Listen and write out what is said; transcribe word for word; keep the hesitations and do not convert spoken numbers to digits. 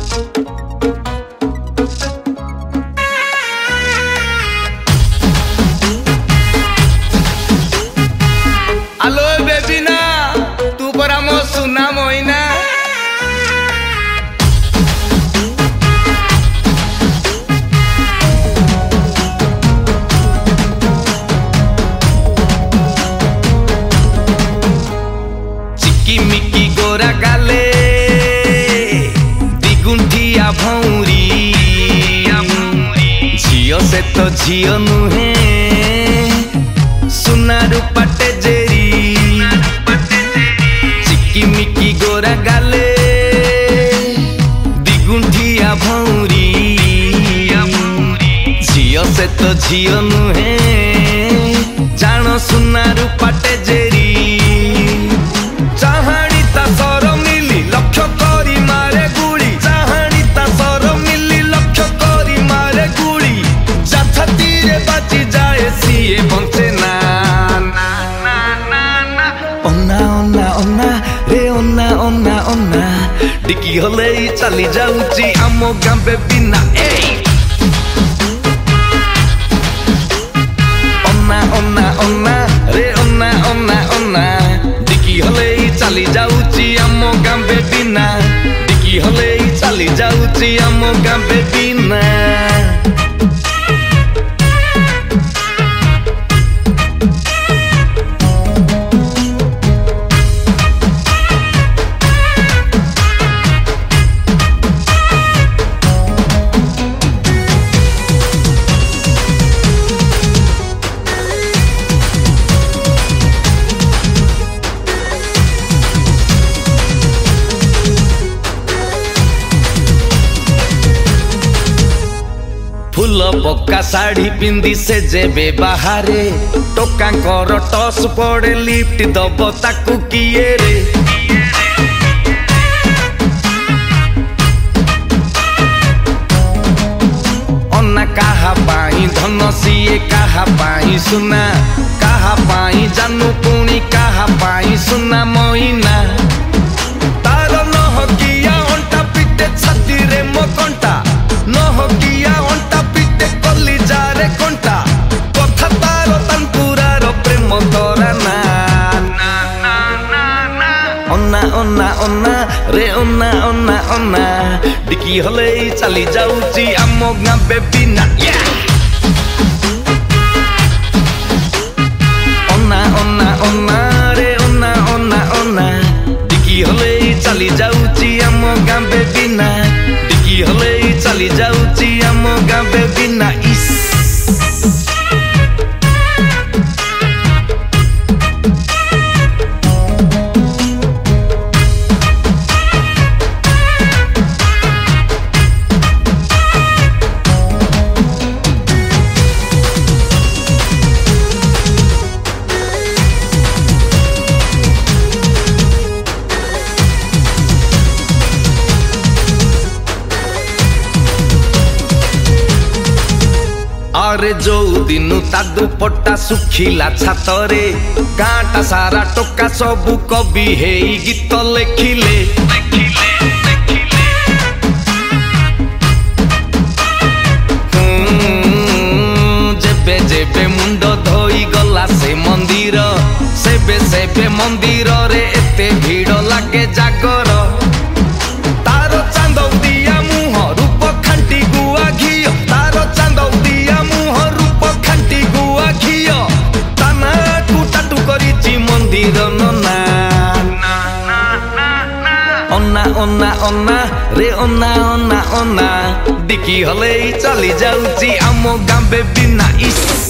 आलो baby ना तू परा मो सुना मोइना चिकी मिकी गोरा गाले दिगुंठिया भौरी झियो से तो झियो नुहे सुनारू पटे जेरी चिकी मिकी गोरा गाले दिगुंठिया भौरी झियो से तो झियो नुहे जानो सुनारू पटे जेरी चाहाणी ता सर मिली लक्ष्य करी मारे गुड़ी चाहाणी ता सर मिली लक्ष्य करी मारे गुड़ी जा छातीरे बाजी जाए सीए बंचे ना ओन्ना ओन्ना ओन्ना डिकी हले चली जाऊची आमो गाँ बेबी ना ओन्ना ओन्ना ओन्ना रे ओन्ना ओन्ना ओन्ना डिकी हले चली जाऊची आमो गाँ बेबी ना डिकी हले चली जाऊची आमो गाँ बेबी ना फूल पक्का साड़ी पिंदी से जेबे बाहरे टोका कर टस पड़े लिफ्ट दब ताकू किए रे अन्ना कहा पाई धन सीए कहा पाई सुना कहा पाई जानू पुणी कहा पाई सुना मोइना तार नह किया अंटा पिटे छाती रे मो कंटा नह किया अंटा जारे कंटा कथा तार तंपुरार प्रेम तोरा ना ओन्ना ओन्ना ओन्ना रे ओन्ना ओन्ना ओन्ना डिकी हले चली जाऊची आमो गाँ बेबी ना ओन्ना ओन्ना ओन्ना रे ओन्ना ओन्ना ओन्ना डिकी हले चली जाऊची आमो गाँ बेबी ना डिकी हले चली जाऊची आमो गाँ बेबी ना इस अरे जो दिनु ता दुपट्टा सुखिला छातरे गाँटा सारा टोका सबू कवि हे गीत लेखिले जेबे जेबे मुंड धोई गला से मंदिर सेबे सेबे मंदिर रे एते भीड़ लागे जागर तार चांदौ दिया मुह रूप खांटी गुआ घियो तार चांदौ दिया मुह रूप खांटी गुआ घियो ताना कुटाटू करिची मंदिर नना ओन्ना ओन्ना ओन्ना रे ओन्ना ओन्ना ओन्ना डिकी हले चली जाऊची आमो गाँ बेबी ना इस